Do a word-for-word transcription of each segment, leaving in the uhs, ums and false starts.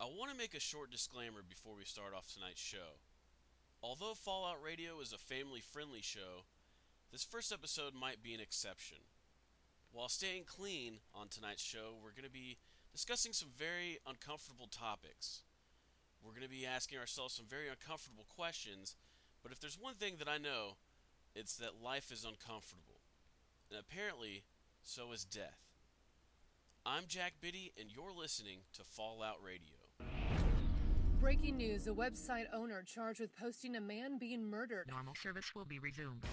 I want to make a short disclaimer before we start off tonight's show. Although Fallout Radio is a family-friendly show, this first episode might be an exception. While staying clean on tonight's show, we're going to be discussing some very uncomfortable topics. We're going to be asking ourselves some very uncomfortable questions, but if there's one thing that I know, it's that life is uncomfortable. And apparently, so is death. I'm Jack Biddy, and you're listening to Fallout Radio. Breaking news, a website owner charged with posting a man being murdered. Normal service will be resumed.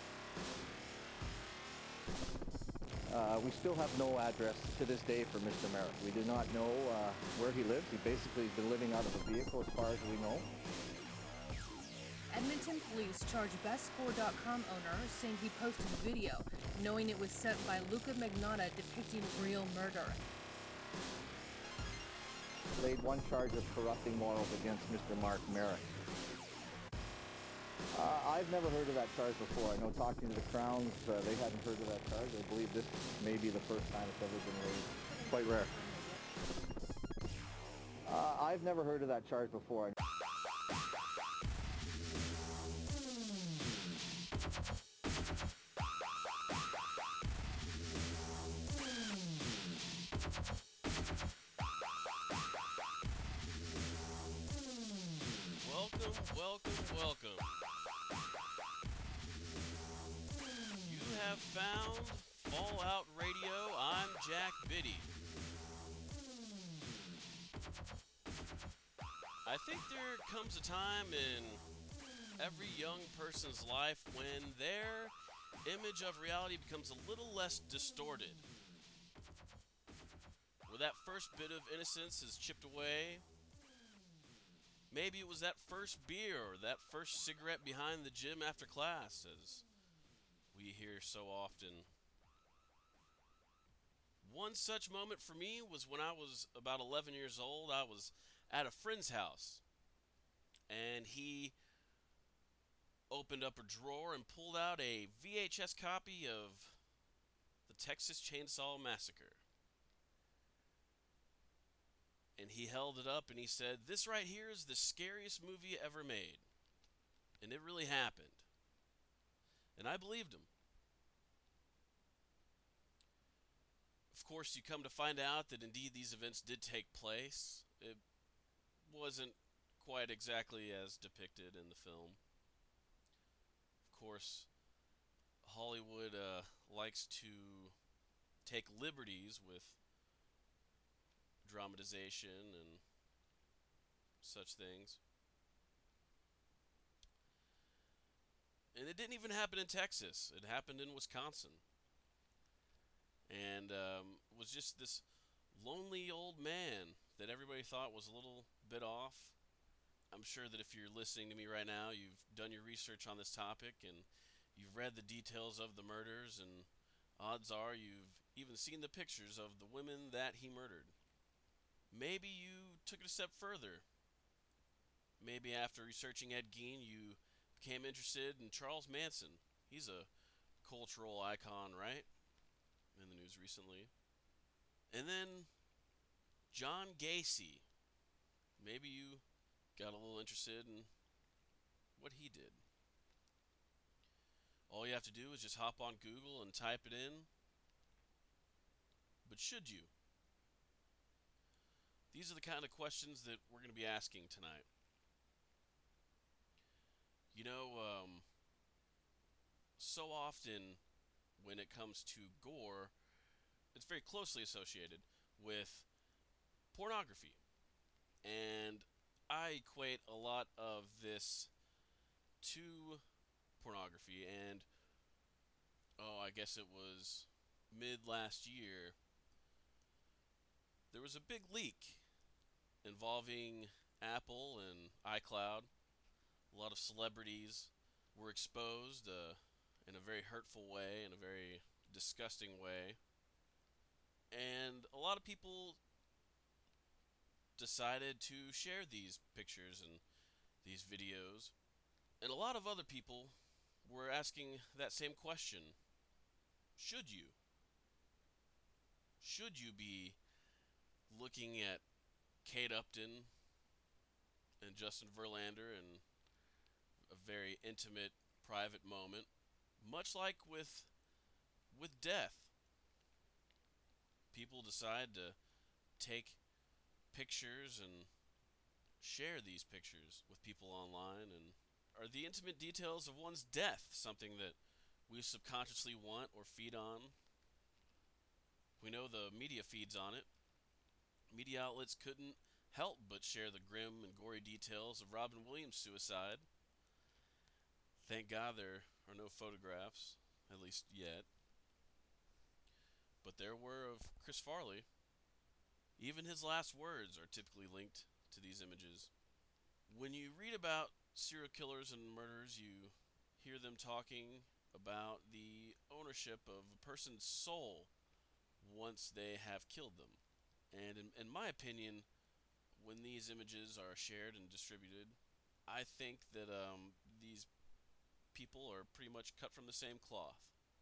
Uh, we still have no address to this day for Mister Merrick. We do not know uh, where he lives. He basically has been living out of a vehicle as far as we know. Edmonton police charged best score dot com owner saying he posted video, knowing it was sent by Luca Magnotta depicting real murder. Laid one charge of corrupting morals against Mister Mark Merrick. Uh, I've never heard of that charge before. I know talking to the Crowns, uh, they hadn't heard of that charge. I believe this may be the first time it's ever been raised. Quite rare. Uh, I've never heard of that charge before. Welcome, welcome, welcome. You have found Fallout Radio. I'm Jack Biddy. I think there comes a time in every young person's life when their image of reality becomes a little less distorted. Where that first bit of innocence is chipped away. Maybe it was that first beer or that first cigarette behind the gym after class, as we hear so often. One such moment for me was when I was about eleven years old. I was at a friend's house, and he opened up a drawer and pulled out a V H S copy of the Texas Chainsaw Massacre. And he held it up and he said, "This right here is the scariest movie ever made." And it really happened. And I believed him. Of course, you come to find out that indeed these events did take place. It wasn't quite exactly as depicted in the film. Of course, Hollywood uh, likes to take liberties with dramatization and such things. And it didn't even happen in Texas. It happened in Wisconsin. And um, it was just this lonely old man that everybody thought was a little bit off. I'm sure that if you're listening to me right now, you've done your research on this topic and you've read the details of the murders, and odds are you've even seen the pictures of the women that he murdered. Maybe you took it a step further. Maybe after researching Ed Gein, you became interested in Charles Manson. He's a cultural icon, right? In the news recently. And then John Gacy. Maybe you got a little interested in what he did. All you have to do is just hop on Google and type it in. But should you? These are the kind of questions that we're going to be asking tonight. You know, um, so often when it comes to gore, it's very closely associated with pornography. And I equate a lot of this to pornography. And, oh, I guess it was mid last year, there was a big leak involving Apple and iCloud. A lot of celebrities were exposed uh, in a very hurtful way, in a very disgusting way. And a lot of people decided to share these pictures and these videos. And a lot of other people were asking that same question. Should you? Should you be looking at Kate Upton and Justin Verlander in a very intimate, private moment, much like with with death. People decide to take pictures and share these pictures with people online. And are the intimate details of one's death something that we subconsciously want or feed on? We know the media feeds on it. Media outlets couldn't help but share the grim and gory details of Robin Williams' suicide. Thank God there are no photographs, at least yet. But there were of Chris Farley. Even his last words are typically linked to these images. When you read about serial killers and murderers, you hear them talking about the ownership of a person's soul once they have killed them. And in, in my opinion, when these images are shared and distributed, I think that um, these people are pretty much cut from the same cloth.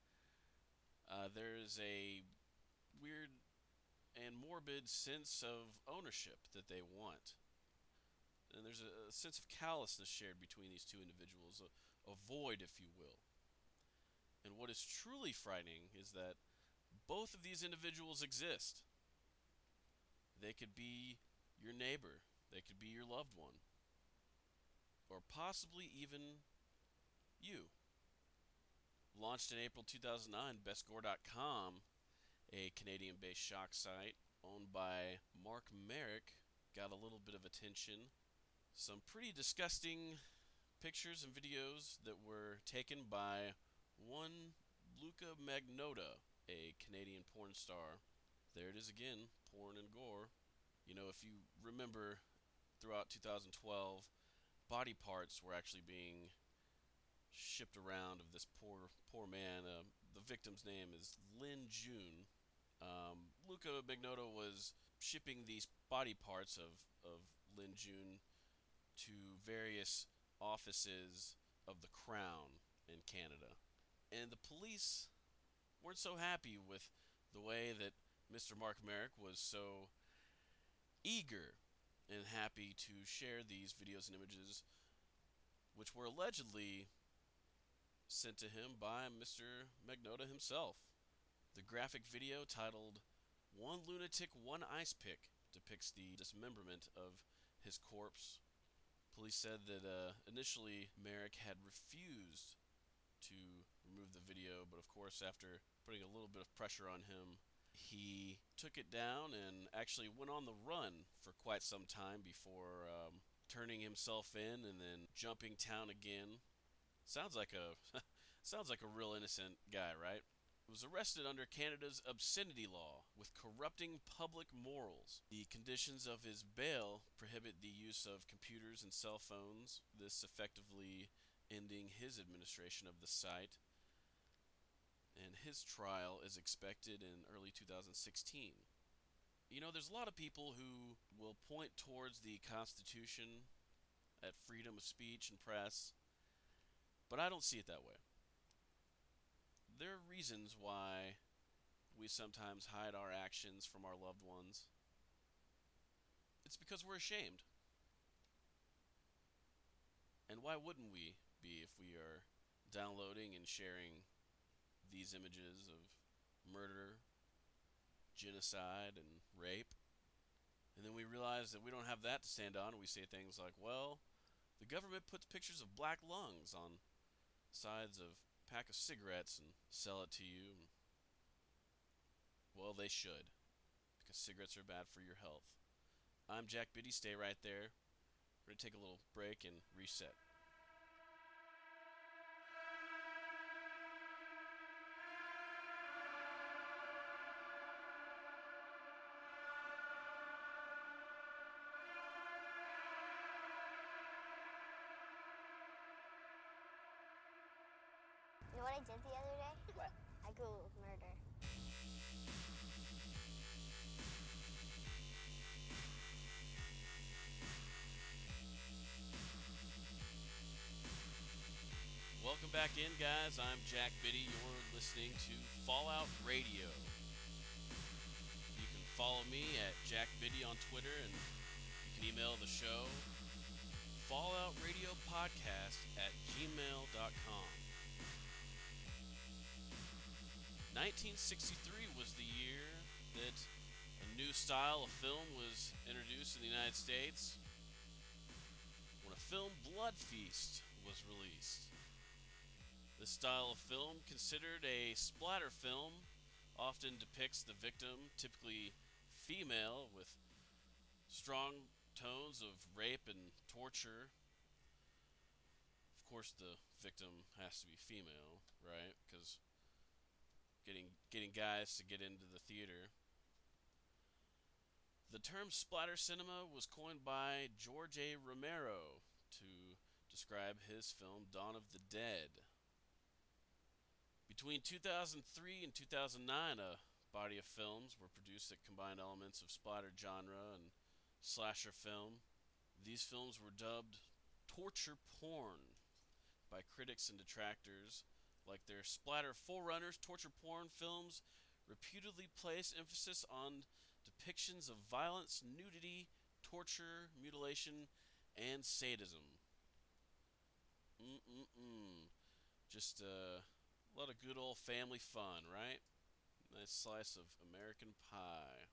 Uh, there is a weird and morbid sense of ownership that they want. And there's a, a sense of callousness shared between these two individuals, a, a void, if you will. And what is truly frightening is that both of these individuals exist. They could be your neighbor, they could be your loved one, or possibly even you. Launched in April two thousand nine, best gore dot com, a Canadian-based shock site owned by Mark Merrick, got a little bit of attention. Some pretty disgusting pictures and videos that were taken by one Luka Magnotta, a Canadian porn star. There it is again, porn and gore. You know, if you remember, throughout two thousand twelve, body parts were actually being shipped around of this poor poor man. Uh, the victim's name is Lin Jun. Um, Luka Magnotta was shipping these body parts of, of Lin Jun to various offices of the Crown in Canada. And the police weren't so happy with the way that Mister Mark Merrick was so eager and happy to share these videos and images, which were allegedly sent to him by Mister Magnotta himself. The graphic video, titled "One Lunatic, One Ice Pick," depicts the dismemberment of his corpse. Police said that uh, initially Merrick had refused to remove the video, but of course after putting a little bit of pressure on him, he took it down and actually went on the run for quite some time before um, turning himself in and then jumping town again. Sounds like a sounds like a real innocent guy, right? He was arrested under Canada's obscenity law with corrupting public morals. The conditions of his bail prohibit the use of computers and cell phones, this effectively ending his administration of the site. And his trial is expected in early two thousand sixteen. You know, there's a lot of people who will point towards the Constitution at freedom of speech and press, but I don't see it that way. There are reasons why we sometimes hide our actions from our loved ones. It's because we're ashamed. And why wouldn't we be if we are downloading and sharing these images of murder, genocide, and rape? And then we realize that we don't have that to stand on, and we say things like, well, the government puts pictures of black lungs on sides of a pack of cigarettes and sell it to you. Well, they should, because cigarettes are bad for your health. I'm Jack Biddy. Stay right there. We're going to take a little break and reset. You know what I did the other day? What? I googled murder. Welcome back in, guys. I'm Jack Biddy. You're listening to Fallout Radio. You can follow me at Jack Biddy on Twitter and email the show, fallout radio podcast at gmail dot com. nineteen sixty-three was the year that a new style of film was introduced in the United States, when a film Blood Feast was released. This style of film, considered a splatter film, often depicts the victim, typically female, with strong tones of rape and torture. Of course, the victim has to be female, right? Because getting getting guys to get into the theater. The term splatter cinema was coined by George A. Romero to describe his film Dawn of the Dead. Between two thousand three and two thousand nine, a body of films were produced that combined elements of splatter genre and slasher film. These films were dubbed torture porn by critics and detractors. Like their splatter forerunners, torture porn films reputedly place emphasis on depictions of violence, nudity, torture, mutilation, and sadism. Mm-mm-mm. Just uh, a lot of good old family fun, right? Nice slice of American pie.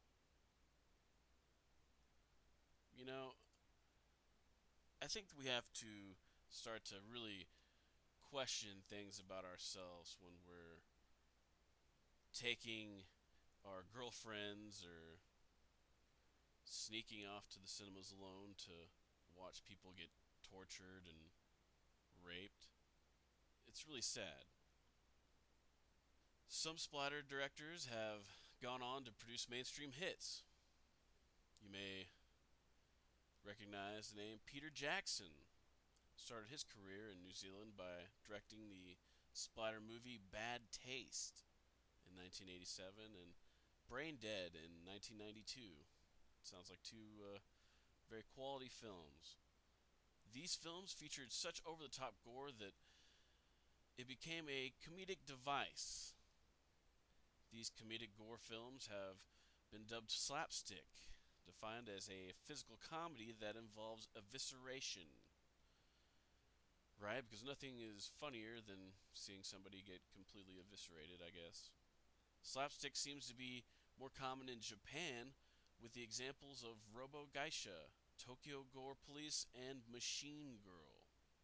You know, I think we have to start to really question things about ourselves when we're taking our girlfriends or sneaking off to the cinemas alone to watch people get tortured and raped. It's really sad. Some splatter directors have gone on to produce mainstream hits. You may recognize the name Peter Jackson. Started his career in New Zealand by directing the splatter movie Bad Taste in nineteen eighty-seven and Brain Dead in nineteen ninety-two. Sounds like two uh, very quality films. These films featured such over-the-top gore that it became a comedic device. These comedic gore films have been dubbed slapstick, defined as a physical comedy that involves evisceration. Right? Because nothing is funnier than seeing somebody get completely eviscerated, I guess. Slapstick seems to be more common in Japan, with the examples of Robo Geisha, Tokyo Gore Police, and Machine Girl.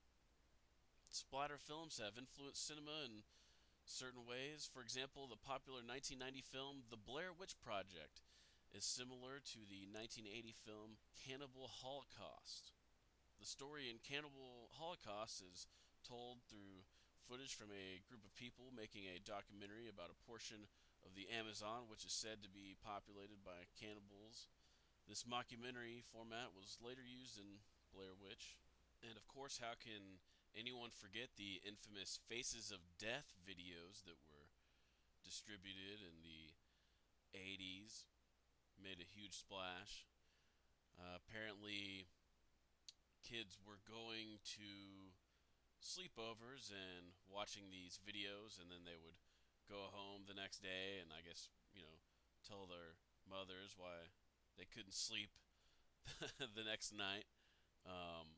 Splatter films have influenced cinema in certain ways. For example, the popular nineteen ninety film The Blair Witch Project is similar to the nineteen eighty film Cannibal Holocaust. The story in Cannibal Holocaust is told through footage from a group of people making a documentary about a portion of the Amazon which is said to be populated by cannibals. This mockumentary format was later used in Blair Witch. And of course, how can anyone forget the infamous Faces of Death videos that were distributed in the eighties? Made a huge splash. Uh, apparently, kids were going to sleepovers and watching these videos, and then they would go home the next day and I guess, you know, tell their mothers why they couldn't sleep the next night. Um,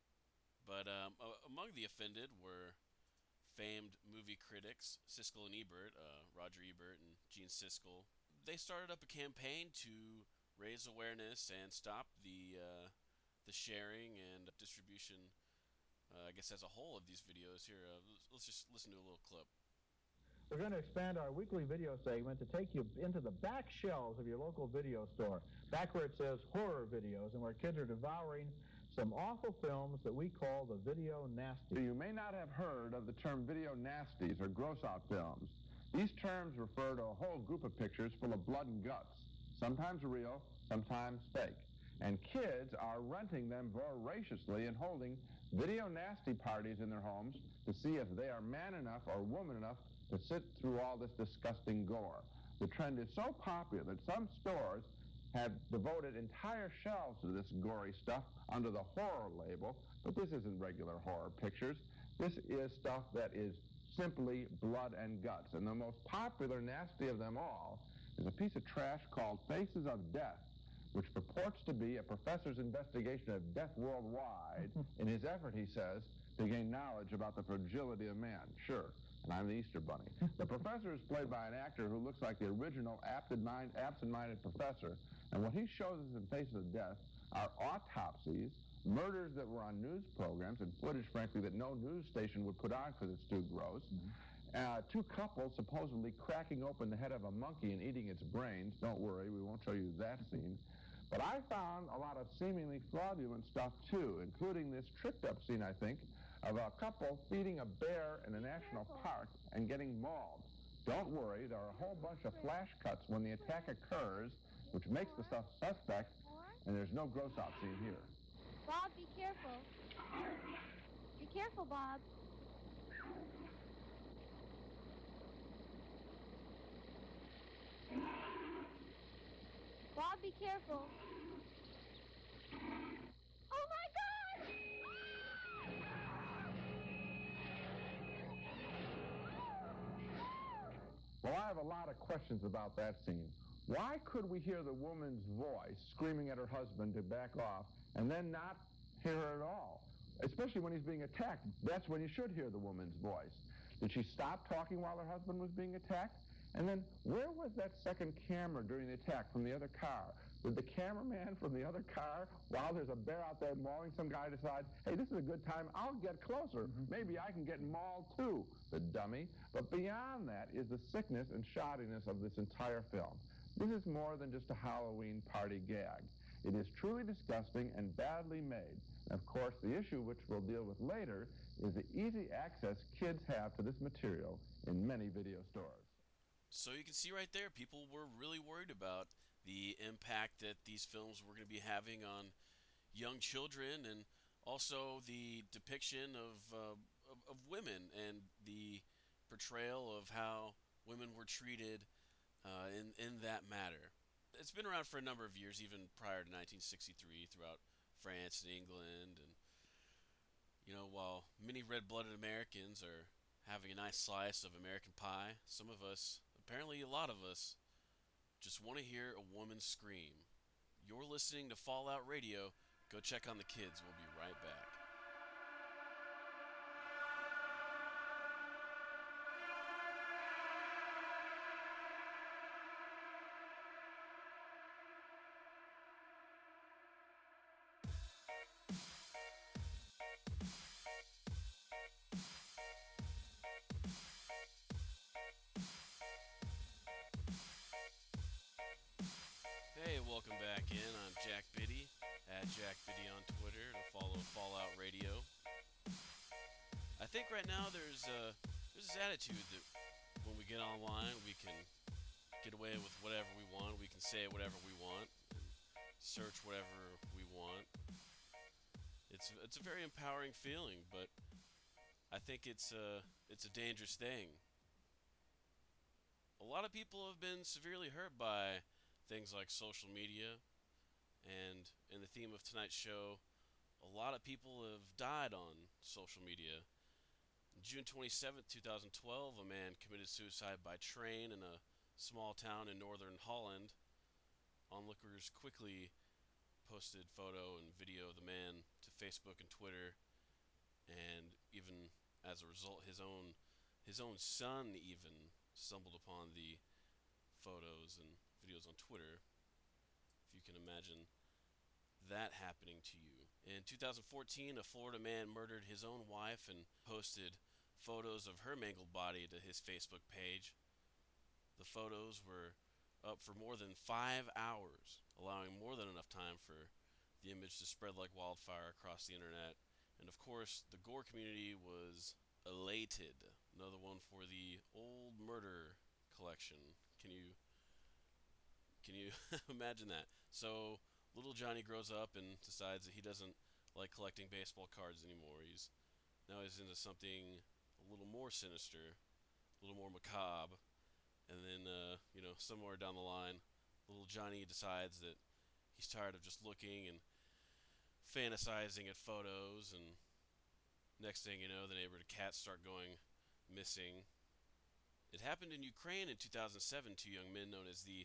but um, among the offended were famed movie critics Siskel and Ebert, uh, Roger Ebert and Gene Siskel. They started up a campaign to raise awareness and stop the uh, the sharing and distribution, uh, I guess as a whole, of these videos. Here, uh, let's just listen to a little clip. We're going to expand our weekly video segment to take you into the back shelves of your local video store, back where it says horror videos and where kids are devouring some awful films that we call the video nasties. You may not have heard of the term video nasties or gross-out films. These terms refer to a whole group of pictures full of blood and guts, sometimes real, sometimes fake. And kids are renting them voraciously and holding video nasty parties in their homes to see if they are man enough or woman enough to sit through all this disgusting gore. The trend is so popular that some stores have devoted entire shelves to this gory stuff under the horror label, but this isn't regular horror pictures. This is stuff that is simply blood and guts. And the most popular nasty of them all is a piece of trash called Faces of Death. which purports to be a professor's investigation of death worldwide in his effort, he says, to gain knowledge about the fragility of man. Sure, and I'm the Easter Bunny. The professor is played by an actor who looks like the original absent-mind- absent-minded professor, and what he shows us in Faces of Death are autopsies, murders that were on news programs, and footage, frankly, that no news station would put on because it's too gross. Mm-hmm. Uh, two couples supposedly cracking open the head of a monkey and eating its brains. Don't worry, we won't show you that scene. But I found a lot of seemingly fraudulent stuff, too, including this tricked-up scene, I think, of a couple feeding a bear in a national park and getting mauled. Don't worry, there are a whole bunch of flash cuts when the attack occurs, which makes the stuff suspect, and there's no gross-out scene here. Bob, be careful. Be careful, Bob. Bob, be careful. Oh my God! Well, I have a lot of questions about that scene. Why could we hear the woman's voice screaming at her husband to back off and then not hear her at all? Especially when he's being attacked. That's when you should hear the woman's voice. Did she stop talking while her husband was being attacked? And then where was that second camera during the attack from the other car? Did the cameraman from the other car, while there's a bear out there mauling some guy, decide, hey, this is a good time, I'll get closer. Mm-hmm. Maybe I can get mauled too, the dummy. But beyond that is the sickness and shoddiness of this entire film. This is more than just a Halloween party gag. It is truly disgusting and badly made. And of course, the issue which we'll deal with later is the easy access kids have to this material in many video stores. So you can see right there, people were really worried about the impact that these films were going to be having on young children, and also the depiction of, uh, of, of women and the portrayal of how women were treated uh, in, in that matter. It's been around for a number of years, even prior to nineteen sixty-three, throughout France and England. And, you know, while many red-blooded Americans are having a nice slice of American pie, some of us, apparently a lot of us, just want to hear a woman scream. You're listening to Fallout Radio. Go check on the kids. We'll be right back. Hey, welcome back in. I'm Jack Biddy, at Jack Biddy on Twitter, to follow Fallout Radio. I think right now there's uh, there's this attitude that when we get online, we can get away with whatever we want. We can say whatever we want, and search whatever we want. It's it's a very empowering feeling, but I think it's a it's a dangerous thing. A lot of people have been severely hurt by things like social media, and in the theme of tonight's show, a lot of people have died on social media. On June twenty-seventh, twenty twelve, a man committed suicide by train in a small town in northern Holland. Onlookers quickly posted photo and video of the man to Facebook and Twitter, and even as a result, his own his own son even stumbled upon the photos and videos on Twitter. If you can imagine that happening to you. In two thousand fourteen, a Florida man murdered his own wife and posted photos of her mangled body to his Facebook page. The photos were up for more than five hours, allowing more than enough time for the image to spread like wildfire across the internet. And of course, the gore community was elated. Another one for the old murder collection. Can you Can you imagine that? So little Johnny grows up and decides that he doesn't like collecting baseball cards anymore. He's now he's into something a little more sinister, a little more macabre. And then, uh, you know, somewhere down the line, little Johnny decides that he's tired of just looking and fantasizing at photos. And next thing you know, the neighborhood cats start going missing. It happened in Ukraine in two thousand seven. Two young men known as the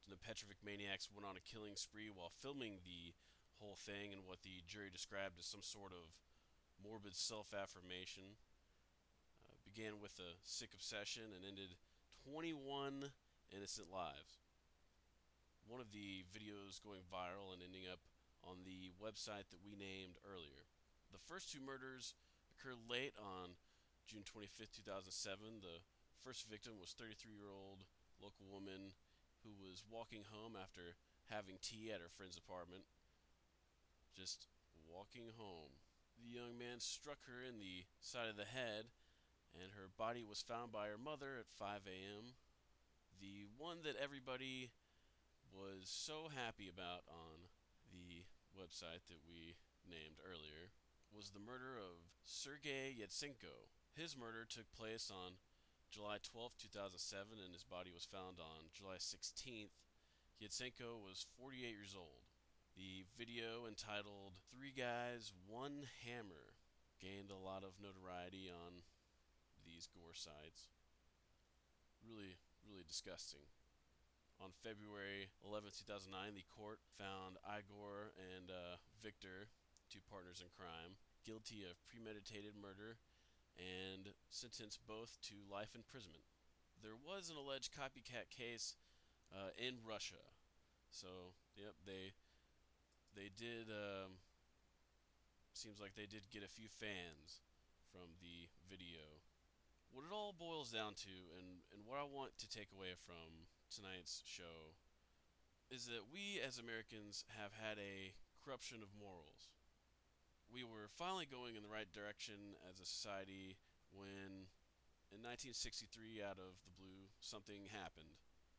The Petrovic maniacs went on a killing spree while filming the whole thing in what the jury described as some sort of morbid self-affirmation. Uh, began with a sick obsession and ended twenty-one innocent lives. One of the videos going viral and ending up on the website that we named earlier. The first two murders occurred late on June twenty-fifth, two thousand seven. The first victim was thirty-three-year-old local woman who was walking home after having tea at her friend's apartment. Just walking home. The young man struck her in the side of the head, and her body was found by her mother at five a.m. The one that everybody was so happy about on the website that we named earlier was the murder of Sergei Yatsenko. His murder took place on July twelfth, two thousand seven, and his body was found on July sixteenth. Yatsenko was forty-eight years old. The video, entitled Three Guys, One Hammer, gained a lot of notoriety on these gore sites. Really, really disgusting. On February eleventh, two thousand nine, the court found Igor and uh, Victor, two partners in crime, guilty of premeditated murder and sentenced both to life imprisonment. There was an alleged copycat case uh, in Russia. So, yep, they they did, um, seems like they did get a few fans from the video. What it all boils down to, and, and what I want to take away from tonight's show, is that we as Americans have had a corruption of morals. We were finally going in the right direction as a society when, in nineteen sixty-three, out of the blue, something happened.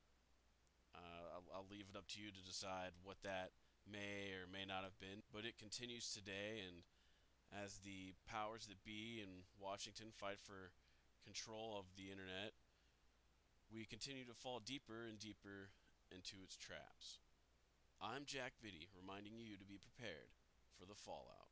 Uh, I'll, I'll leave it up to you to decide what that may or may not have been, but it continues today, and as the powers that be in Washington fight for control of the internet, we continue to fall deeper and deeper into its traps. I'm Jack Vitti, reminding you to be prepared for the fallout.